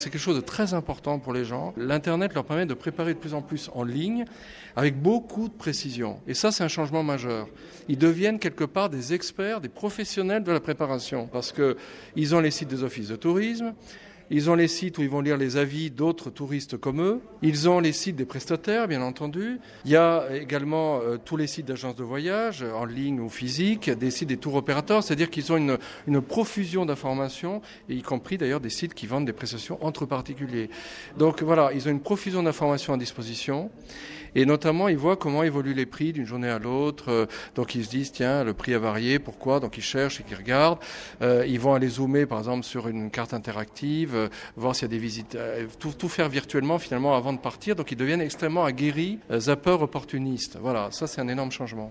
C'est quelque chose de très important pour les gens. L'Internet leur permet de préparer de plus en plus en ligne avec beaucoup de précision. Et ça, c'est un changement majeur. Ils deviennent quelque part des experts, des professionnels de la préparation parce qu'ils ont les sites des offices de tourisme, ils ont les sites où ils vont lire les avis d'autres touristes comme eux. Ils ont les sites des prestataires, bien entendu. Il y a également tous les sites d'agences de voyage, en ligne ou physique, des sites des tours opérateurs, c'est-à-dire qu'ils ont une profusion d'informations, et y compris d'ailleurs des sites qui vendent des prestations entre particuliers. Donc voilà, ils ont une profusion d'informations à disposition. Et notamment, ils voient comment évoluent les prix d'une journée à l'autre. Donc ils se disent, tiens, le prix a varié, pourquoi ? Donc ils cherchent et ils regardent. Ils vont aller zoomer, par exemple, sur une carte interactive, voir s'il y a des visites, tout faire virtuellement finalement avant de partir. Donc ils deviennent extrêmement aguerris, zappeurs opportunistes. Voilà, ça c'est un énorme changement.